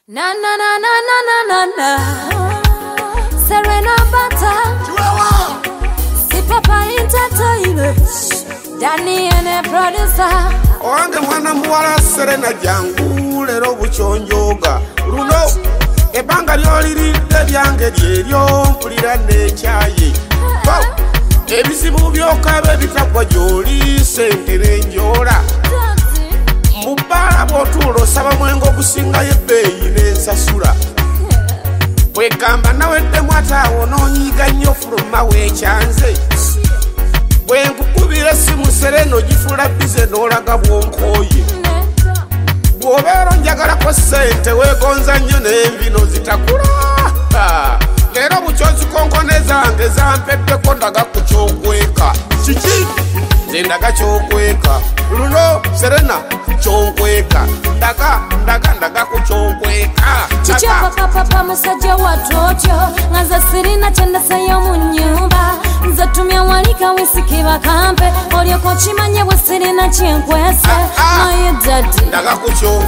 Na na na na na na na na. Serena Bata. Si Papa Entertainment. Danny and a producer. Owange mwana muwala Serena jangu lero buchonjoga. Luno ebanga lyoliridde byange lyeryo mpulira n'ekyayi. Ebizibu by'okabe bitagwa gy'oli sente n'enjoola. Mubala bw'otuula osaba mwengo gusingayo ebbeeyi n'ensasula. Bwegamba naweddemu ate awo n'onyiiga nnyo fuluma weekyanze. Bwe nkukubira essimu Serena ogifuula bize n'olaga bwonkooye. Bw'obeera onjagalako ssente weegonza nnyo n'envino zitakula. Leero bukyonzi konkone zange zampeddeko ndaga ku ky'okweka. Kiki? Nze ndaga ky'okweka. Luno Serena ky'okweka. Ndaga ku ky'okweka. Chichapa papa musajja watotyo. Ngaza Serena chendaseyo mu nnyumba. Nze tumya walika wisiki bakampe. Olyoko kimanye bwe Serena kyenkwese. Naye daddy ndaga ku ky'okweka.